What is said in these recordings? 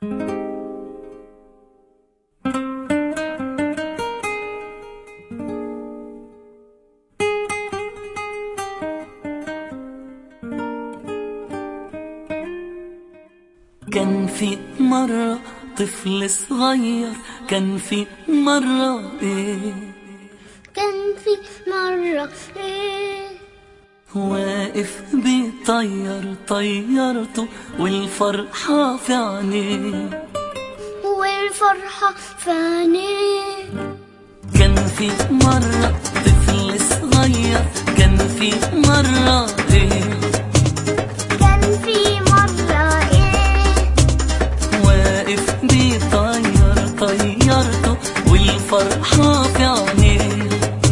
كان في مرة طفل صغير، كان في مرة كان في مرة واقف بيطير طيرته والفرحة في عينيه، والفرحة في عينيه. كان في مرة طفل صغير، كان في مرة كان في مرة واقف بيطير طيرته والفرحة في عينيه،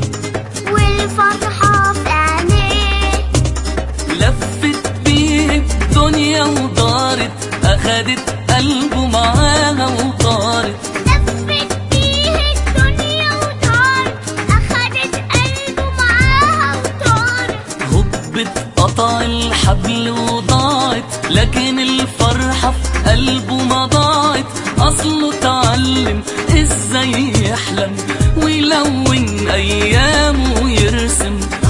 والفرحة في عينيه. لفت بيه الدنيا ودارت، أخدت قلبه معاها وطارت. لفت بيه الدنيا ودارت، أخدت قلبه معاها وطارت. هبت قطع الحبل وضاعت، لكن الفرحة في قلبه ما ضاعت. أصله اتعلم ازاي يحلم ويلون أيامه ويرسم،